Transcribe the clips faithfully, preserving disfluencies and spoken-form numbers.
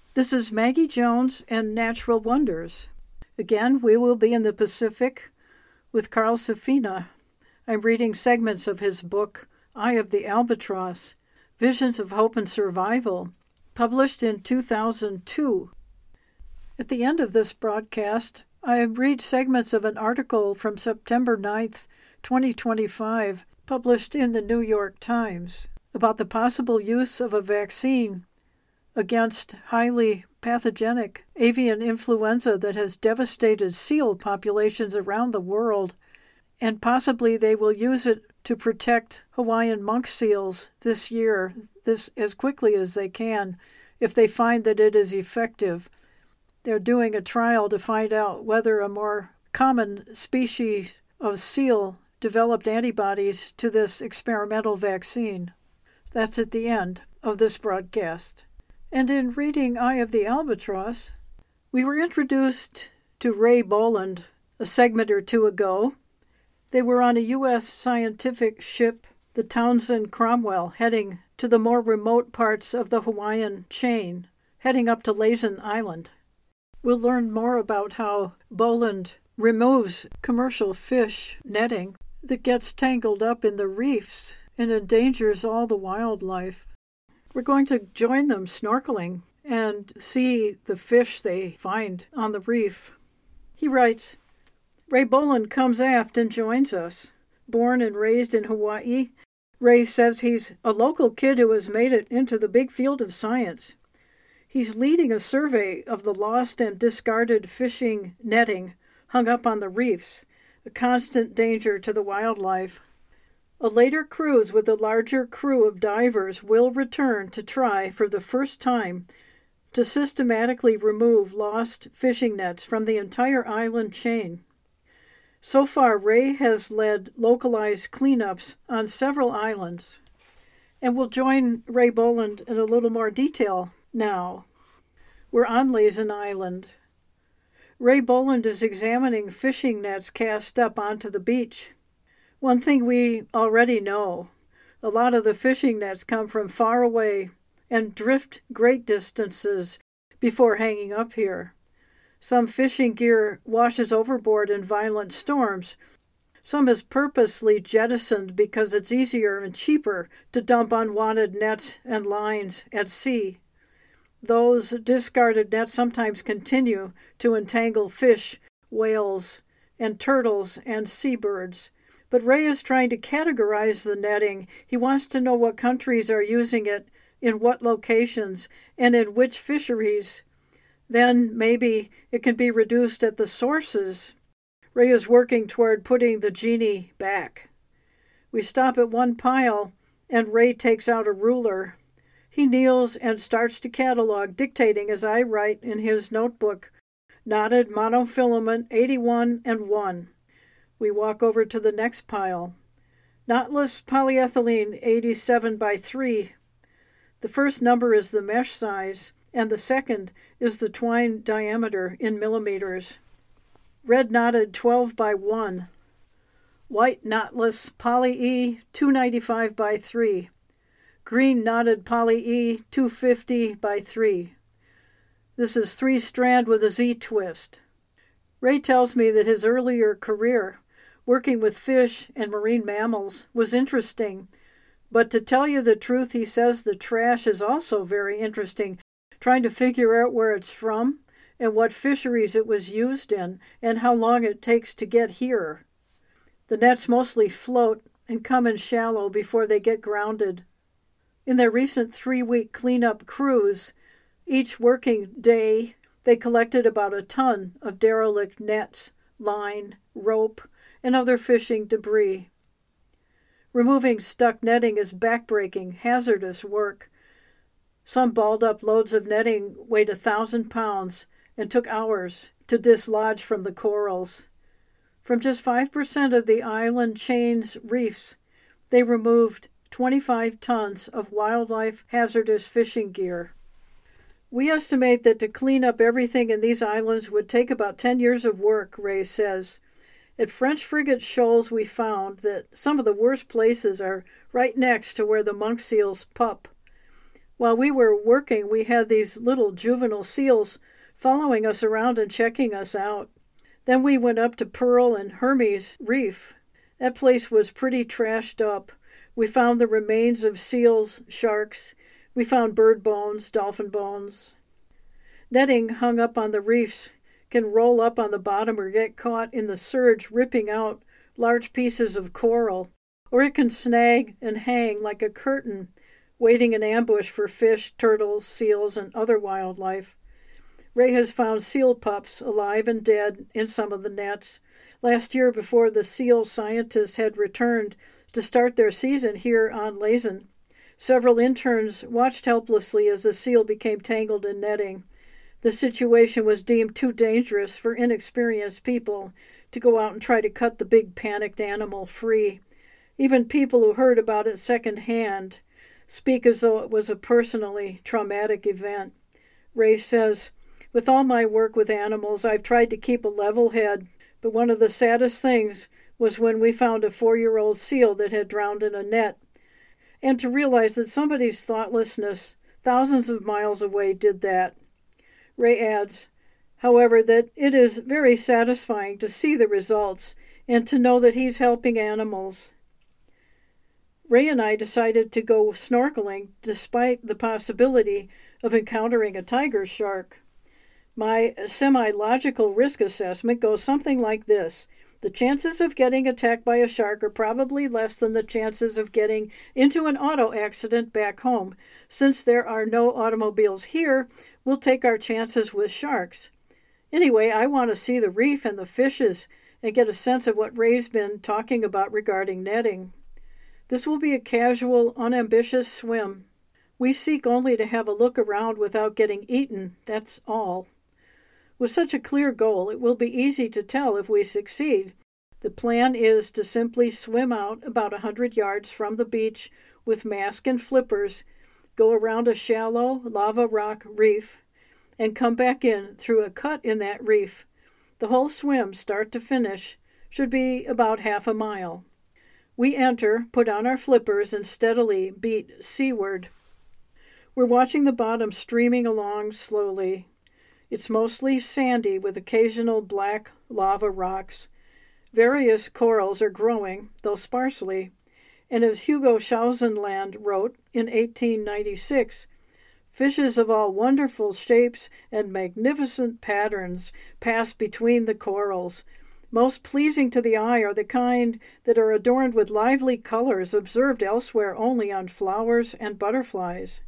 This is Maggie Jones and Natural Wonders. Again, we will be in the Pacific with Carl Safina. I'm reading segments of his book, Eye of the Albatross, Visions of Hope and Survival, published in two thousand two. At the end of this broadcast, I read segments of an article from September ninth, twenty twenty-five, published in the New York Times, about the possible use of a vaccine against highly pathogenic avian influenza that has devastated seal populations around the world, and possibly they will use it to protect Hawaiian monk seals this year, this as quickly as they can, if they find that it is effective. They're doing a trial to find out whether a more common species of seal developed antibodies to this experimental vaccine. That's at the end of this broadcast. And in reading Eye of the Albatross, we were introduced to Ray Boland a segment or two ago. They were on a U S scientific ship, the Townsend Cromwell, heading to the more remote parts of the Hawaiian chain, heading up to Laysan Island. We'll learn more about how Boland removes commercial fish netting that gets tangled up in the reefs and endangers all the wildlife. We're going to join them snorkeling and see the fish they find on the reef. He writes, Ray Boland comes aft and joins us. Born and raised in Hawaii, Ray says he's a local kid who has made it into the big field of science. He's leading a survey of the lost and discarded fishing netting hung up on the reefs, a constant danger to the wildlife. A later cruise with a larger crew of divers will return to try for the first time to systematically remove lost fishing nets from the entire island chain. So far, Ray has led localized cleanups on several islands, and we'll join Ray Boland in a little more detail now. We're on Laysan Island. Ray Boland is examining fishing nets cast up onto the beach. One thing we already know, a lot of the fishing nets come from far away and drift great distances before hanging up here. Some fishing gear washes overboard in violent storms. Some is purposely jettisoned because it's easier and cheaper to dump unwanted nets and lines at sea. Those discarded nets sometimes continue to entangle fish, whales, and turtles and seabirds. But Ray is trying to categorize the netting. He wants to know what countries are using it, in what locations, and in which fisheries. Then maybe it can be reduced at the sources. Ray is working toward putting the genie back. We stop at one pile, and Ray takes out a ruler. He kneels and starts to catalog, dictating as I write in his notebook, knotted monofilament eighty-one and one. We walk over to the next pile. Knotless polyethylene eighty-seven by three. The first number is the mesh size, and the second is the twine diameter in millimeters. Red knotted twelve by one. White knotless poly-E two ninety-five by three. Green knotted poly-E two fifty by three. This is three strand with a Z-twist. Ray tells me that his earlier career, working with fish and marine mammals, was interesting. But to tell you the truth, he says the trash is also very interesting, trying to figure out where it's from and what fisheries it was used in and how long it takes to get here. The nets mostly float and come in shallow before they get grounded. In their recent three-week cleanup cruise, each working day, they collected about a ton of derelict nets, line, rope, and other fishing debris. Removing stuck netting is backbreaking, hazardous work. Some balled-up loads of netting weighed a thousand pounds and took hours to dislodge from the corals. From just five percent of the island chain's reefs, they removed twenty-five tons of wildlife hazardous fishing gear. We estimate that to clean up everything in these islands would take about ten years of work, Ray says. At French Frigate Shoals, we found that some of the worst places are right next to where the monk seals pup. While we were working, we had these little juvenile seals following us around and checking us out. Then we went up to Pearl and Hermes Reef. That place was pretty trashed up. We found the remains of seals, sharks. We found bird bones, dolphin bones. Netting hung up on the reefs can roll up on the bottom or get caught in the surge, ripping out large pieces of coral, or it can snag and hang like a curtain, waiting in ambush for fish, turtles, seals, and other wildlife. Ray has found seal pups, alive and dead, in some of the nets. Last year, before the seal scientists had returned to start their season here on Laysan, several interns watched helplessly as the seal became tangled in netting. The situation was deemed too dangerous for inexperienced people to go out and try to cut the big panicked animal free. Even people who heard about it secondhand speak as though it was a personally traumatic event. Ray says, "With all my work with animals, I've tried to keep a level head, but one of the saddest things was when we found a four-year-old seal that had drowned in a net, and to realize that somebody's thoughtlessness thousands of miles away did that." Ray adds, however, that it is very satisfying to see the results and to know that he's helping animals. Ray and I decided to go snorkeling despite the possibility of encountering a tiger shark. My semi-logical risk assessment goes something like this. The chances of getting attacked by a shark are probably less than the chances of getting into an auto accident back home. Since there are no automobiles here, we'll take our chances with sharks. Anyway, I want to see the reef and the fishes and get a sense of what Ray's been talking about regarding netting. This will be a casual, unambitious swim. We seek only to have a look around without getting eaten, that's all. With such a clear goal, it will be easy to tell if we succeed. The plan is to simply swim out about a hundred yards from the beach with mask and flippers, go around a shallow lava rock reef, and come back in through a cut in that reef. The whole swim, start to finish, should be about half a mile. We enter, put on our flippers, and steadily beat seaward. We're watching the bottom streaming along slowly. It's mostly sandy with occasional black lava rocks. Various corals are growing, though sparsely, and as Hugo Schausenland wrote in eighteen ninety-six, fishes of all wonderful shapes and magnificent patterns pass between the corals. Most pleasing to the eye are the kind that are adorned with lively colors observed elsewhere only on flowers and butterflies.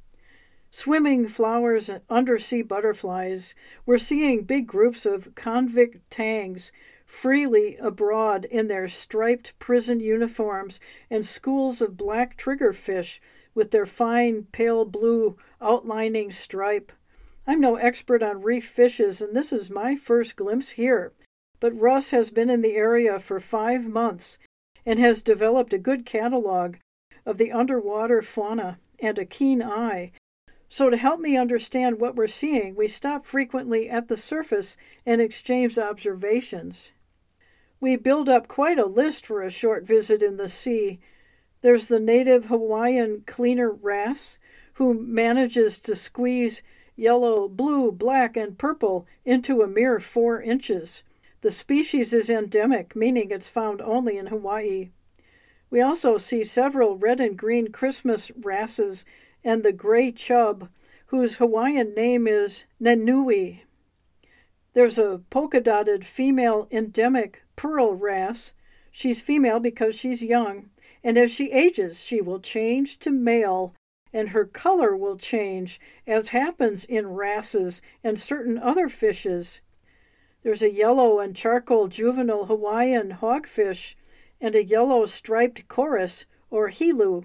Swimming flowers and undersea butterflies, we're seeing big groups of convict tangs freely abroad in their striped prison uniforms and schools of black triggerfish with their fine pale blue outlining stripe. I'm no expert on reef fishes, and this is my first glimpse here, but Russ has been in the area for five months and has developed a good catalog of the underwater fauna and a keen eye. So to help me understand what we're seeing, we stop frequently at the surface and exchange observations. We build up quite a list for a short visit in the sea. There's the native Hawaiian cleaner wrasse, who manages to squeeze yellow, blue, black, and purple into a mere four inches. The species is endemic, meaning it's found only in Hawaii. We also see several red and green Christmas wrasses and the gray chub, whose Hawaiian name is Nenui. There's a polka-dotted female endemic pearl wrasse. She's female because she's young, and as she ages, she will change to male, and her color will change, as happens in wrasses and certain other fishes. There's a yellow and charcoal juvenile Hawaiian hogfish and a yellow striped chorus, or hilu.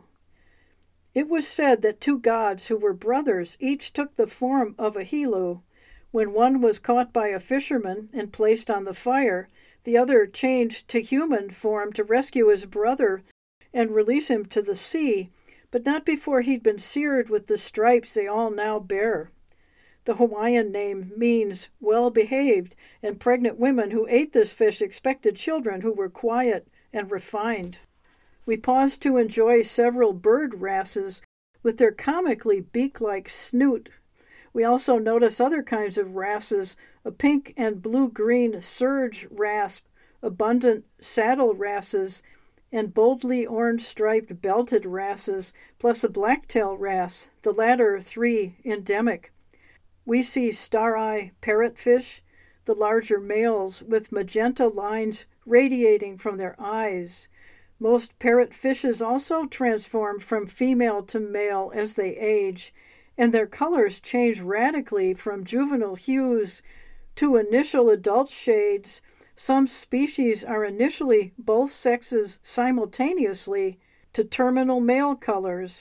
It was said that two gods who were brothers each took the form of a hilu. When one was caught by a fisherman and placed on the fire, the other changed to human form to rescue his brother and release him to the sea, but not before he'd been seared with the stripes they all now bear. The Hawaiian name means well-behaved, and pregnant women who ate this fish expected children who were quiet and refined. We paused to enjoy several bird wrasses with their comically beak-like snoot. We also notice other kinds of wrasses, a pink and blue-green surge wrasp, abundant saddle wrasses, and boldly orange-striped belted wrasses, plus a blacktail wrasse, the latter three endemic. We see star-eye parrotfish, the larger males, with magenta lines radiating from their eyes. Most parrotfishes also transform from female to male as they age, and their colors change radically from juvenile hues to initial adult shades. Some species are initially both sexes simultaneously to terminal male colors.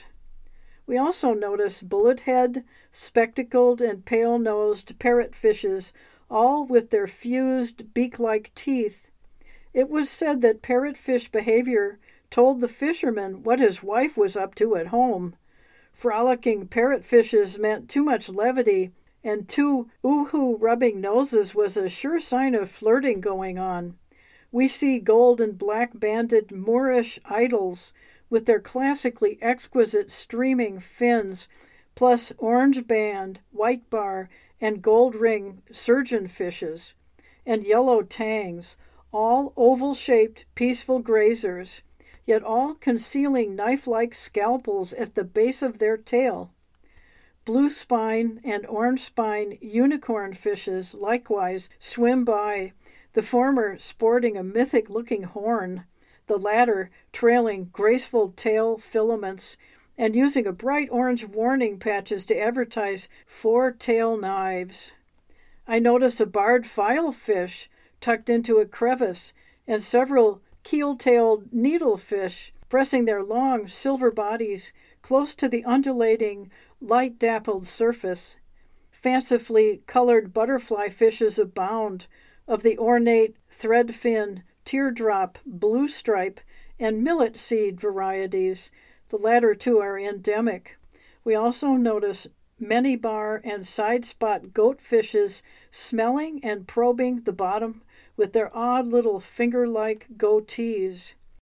We also notice bullet-head, spectacled, and pale-nosed parrotfishes, all with their fused beak-like teeth. It was said that parrotfish behavior told the fisherman what his wife was up to at home. Frolicking parrotfishes meant too much levity, and two ooh-hoo rubbing noses was a sure sign of flirting going on. We see gold and black-banded Moorish idols with their classically exquisite streaming fins, plus orange band, white bar, and gold ring surgeonfishes, and yellow tangs, all oval-shaped, peaceful grazers, yet all concealing knife-like scalpels at the base of their tail. Blue spine and orange spine unicorn fishes likewise swim by, the former sporting a mythic-looking horn, the latter trailing graceful tail filaments and using a bright orange warning patches to advertise four tail knives. I notice a barred filefish tucked into a crevice, and several keel-tailed needlefish pressing their long silver bodies close to the undulating, light-dappled surface. Fancifully colored butterfly fishes abound, of the ornate threadfin, teardrop, blue stripe, and millet seed varieties. The latter two are endemic. We also notice many bar and side spot goatfishes smelling and probing the bottom with their odd little finger-like goatees.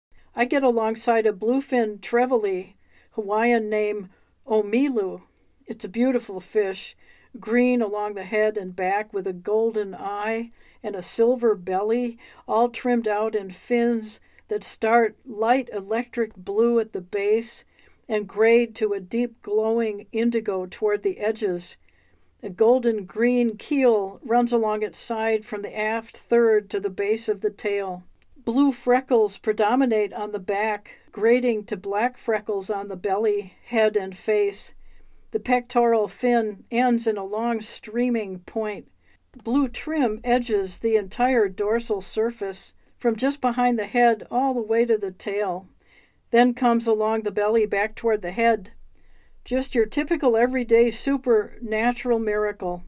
I get alongside a bluefin trevally, Hawaiian name Omilu. It's a beautiful fish, green along the head and back with a golden eye and a silver belly, all trimmed out in fins that start light electric blue at the base and grade to a deep glowing indigo toward the edges. A golden green keel runs along its side from the aft third to the base of the tail. Blue freckles predominate on the back, grading to black freckles on the belly, head, and face. The pectoral fin ends in a long streaming point. Blue trim edges the entire dorsal surface, from just behind the head all the way to the tail, then comes along the belly back toward the head. Just your typical everyday supernatural miracle.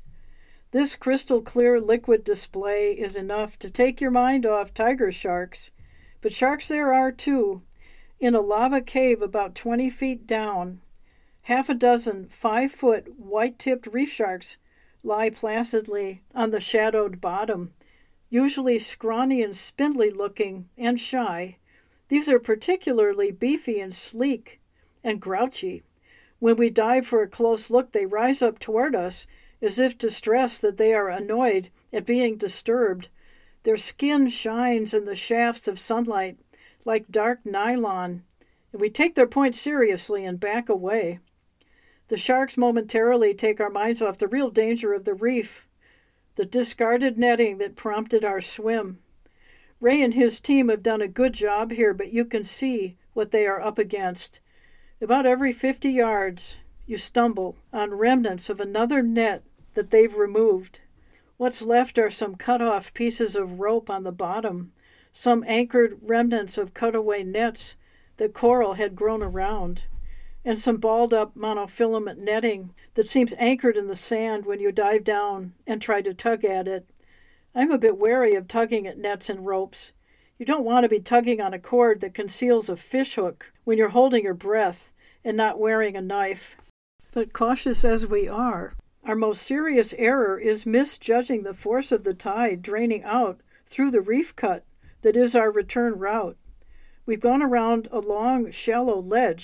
This crystal-clear liquid display is enough to take your mind off tiger sharks, but sharks there are too. In a lava cave about twenty feet down, half a dozen five-foot white-tipped reef sharks lie placidly on the shadowed bottom, usually scrawny and spindly-looking and shy. These are particularly beefy and sleek and grouchy. When we dive for a close look, they rise up toward us as if to stress that they are annoyed at being disturbed. Their skin shines in the shafts of sunlight like dark nylon, and we take their point seriously and back away. The sharks momentarily take our minds off the real danger of the reef, the discarded netting that prompted our swim. Ray and his team have done a good job here, but you can see what they are up against. About every fifty yards, you stumble on remnants of another net that they've removed. What's left are some cut-off pieces of rope on the bottom, some anchored remnants of cutaway nets that coral had grown around, and some balled-up monofilament netting that seems anchored in the sand when you dive down and try to tug at it. I'm a bit wary of tugging at nets and ropes. You don't want to be tugging on a cord that conceals a fishhook when you're holding your breath and not wearing a knife. But cautious as we are, our most serious error is misjudging the force of the tide draining out through the reef cut that is our return route. We've gone around a long, shallow ledge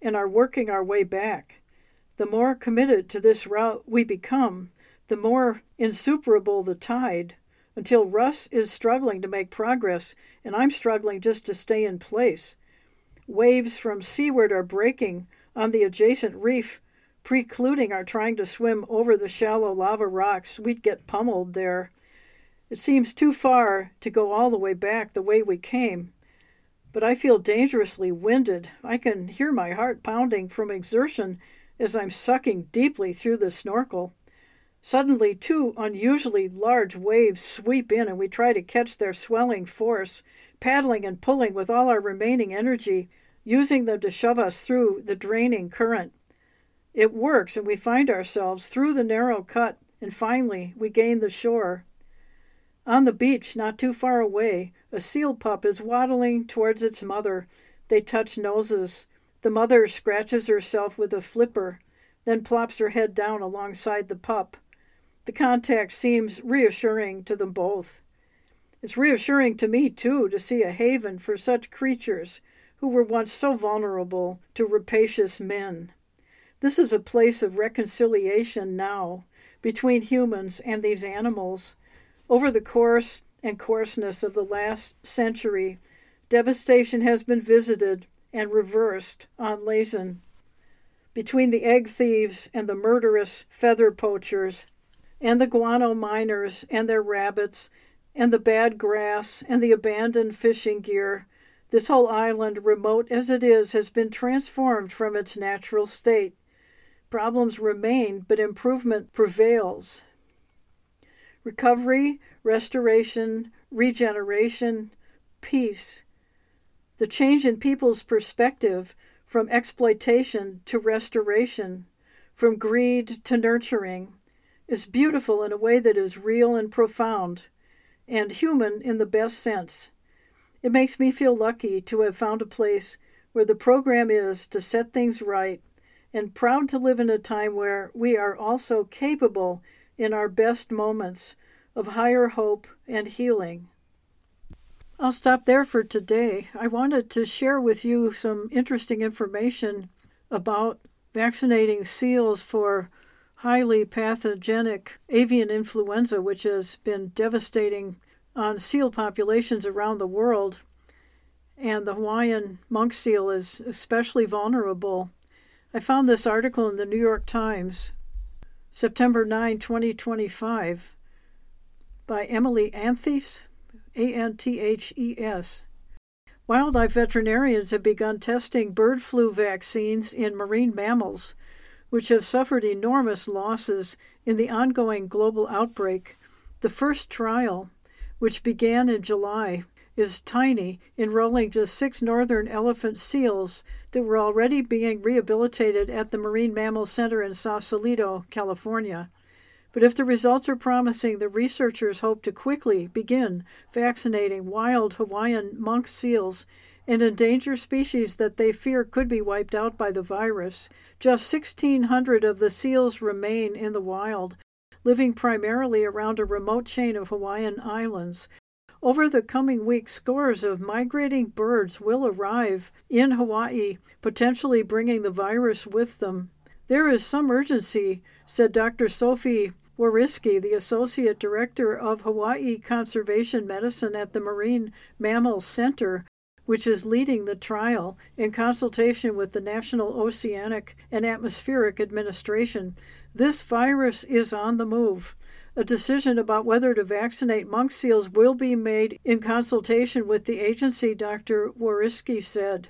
and are working our way back. The more committed to this route we become, the more insuperable the tide, until Russ is struggling to make progress, and I'm struggling just to stay in place. Waves from seaward are breaking on the adjacent reef, precluding our trying to swim over the shallow lava rocks. We'd get pummeled there. It seems too far to go all the way back the way we came, but I feel dangerously winded. I can hear my heart pounding from exertion as I'm sucking deeply through the snorkel. Suddenly, two unusually large waves sweep in, and we try to catch their swelling force, paddling and pulling with all our remaining energy, using them to shove us through the draining current. It works, and we find ourselves through the narrow cut, and finally we gain the shore. On the beach, not too far away, a seal pup is waddling towards its mother. They touch noses. The mother scratches herself with a flipper, then plops her head down alongside the pup. The contact seems reassuring to them both. It's reassuring to me, too, to see a haven for such creatures who were once so vulnerable to rapacious men. This is a place of reconciliation now between humans and these animals. Over the course and coarseness of the last century, devastation has been visited and reversed on Laysan. Between the egg thieves and the murderous feather poachers, and the guano miners and their rabbits, and the bad grass and the abandoned fishing gear, this whole island, remote as it is, has been transformed from its natural state. Problems remain, but improvement prevails. Recovery, restoration, regeneration, peace. The change in people's perspective from exploitation to restoration, from greed to nurturing, is beautiful in a way that is real and profound, and human in the best sense. It makes me feel lucky to have found a place where the program is to set things right, and proud to live in a time where we are also capable in our best moments of higher hope and healing. I'll stop there for today. I wanted to share with you some interesting information about vaccinating seals for highly pathogenic avian influenza, which has been devastating on seal populations around the world. And the Hawaiian monk seal is especially vulnerable. I found this article in the New York Times, September ninth, twenty twenty-five, by Emily Anthes, A N T H E S. Wildlife veterinarians have begun testing bird flu vaccines in marine mammals, which have suffered enormous losses in the ongoing global outbreak. The first trial, which began in July, is tiny, enrolling just six northern elephant seals that were already being rehabilitated at the Marine Mammal Center in Sausalito, California. But if the results are promising, the researchers hope to quickly begin vaccinating wild Hawaiian monk seals, an endangered species that they fear could be wiped out by the virus. Just sixteen hundred of the seals remain in the wild, living primarily around a remote chain of Hawaiian islands. Over the coming weeks, scores of migrating birds will arrive in Hawaii, potentially bringing the virus with them. There is some urgency, said Doctor Sophie Wariski, the Associate Director of Hawaii Conservation Medicine at the Marine Mammal Center, which is leading the trial in consultation with the National Oceanic and Atmospheric Administration. This virus is on the move. A decision about whether to vaccinate monk seals will be made in consultation with the agency, Doctor Wariski said.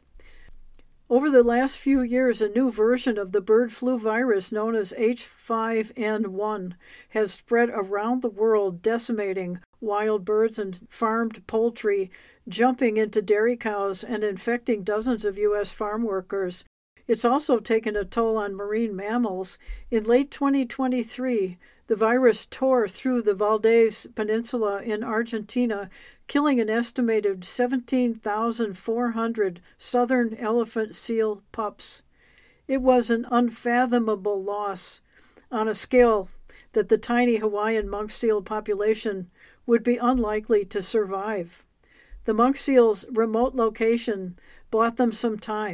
Over the last few years, a new version of the bird flu virus known as H five N one has spread around the world, decimating wild birds and farmed poultry, jumping into dairy cows and infecting dozens of U S farm workers. It's also taken a toll on marine mammals. In late twenty twenty-three, the virus tore through the Valdez Peninsula in Argentina, killing an estimated seventeen thousand four hundred southern elephant seal pups. It was an unfathomable loss on a scale that the tiny Hawaiian monk seal population would be unlikely to survive. The monk seal's remote location bought them some time,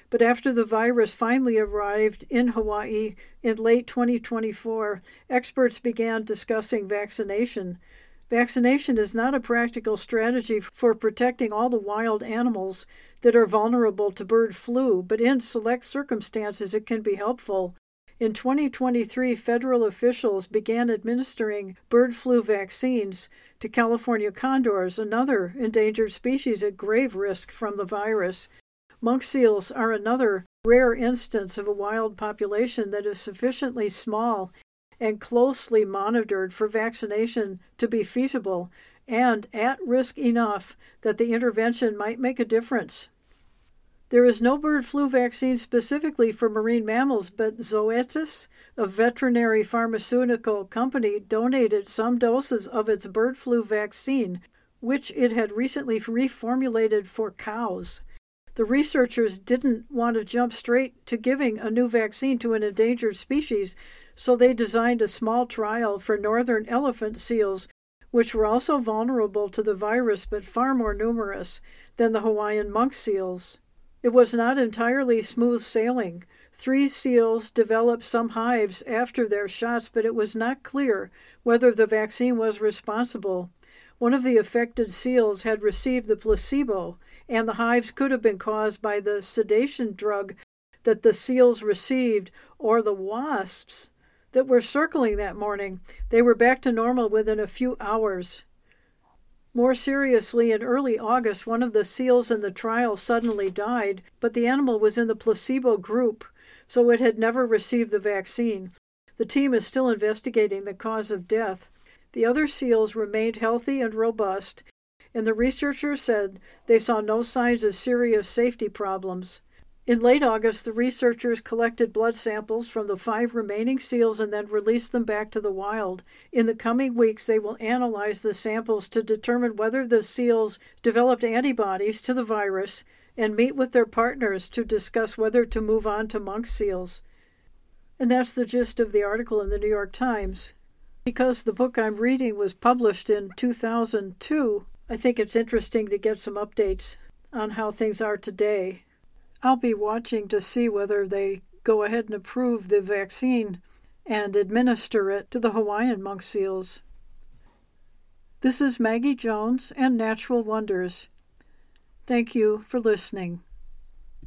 But after the virus finally arrived in Hawaii in late twenty twenty-four, experts began discussing vaccination. Vaccination is not a practical strategy for protecting all the wild animals that are vulnerable to bird flu, but in select circumstances it can be helpful. In twenty twenty-three, federal officials began administering bird flu vaccines to California condors, another endangered species at grave risk from the virus. Monk seals are another rare instance of a wild population that is sufficiently small and closely monitored for vaccination to be feasible, and at risk enough that the intervention might make a difference. There is no bird flu vaccine specifically for marine mammals, but Zoetis, a veterinary pharmaceutical company, donated some doses of its bird flu vaccine, which it had recently reformulated for cows. The researchers didn't want to jump straight to giving a new vaccine to an endangered species, so they designed a small trial for northern elephant seals, which were also vulnerable to the virus but far more numerous than the Hawaiian monk seals. It was not entirely smooth sailing. Three seals developed some hives after their shots, but it was not clear whether the vaccine was responsible. One of the affected seals had received the placebo, and the hives could have been caused by the sedation drug that the seals received or the wasps that were circling that morning. They were back to normal within a few hours. More seriously, in early August, one of the seals in the trial suddenly died, but the animal was in the placebo group, so it had never received the vaccine. The team is still investigating the cause of death. The other seals remained healthy and robust, and the researchers said they saw no signs of serious safety problems. In late August, the researchers collected blood samples from the five remaining seals and then released them back to the wild. In the coming weeks, they will analyze the samples to determine whether the seals developed antibodies to the virus and meet with their partners to discuss whether to move on to monk seals. And that's the gist of the article in the New York Times. Because the book I'm reading was published in two thousand two, I think it's interesting to get some updates on how things are today. I'll be watching to see whether they go ahead and approve the vaccine and administer it to the Hawaiian monk seals. This is Maggie Jones and Natural Wonders. Thank you for listening.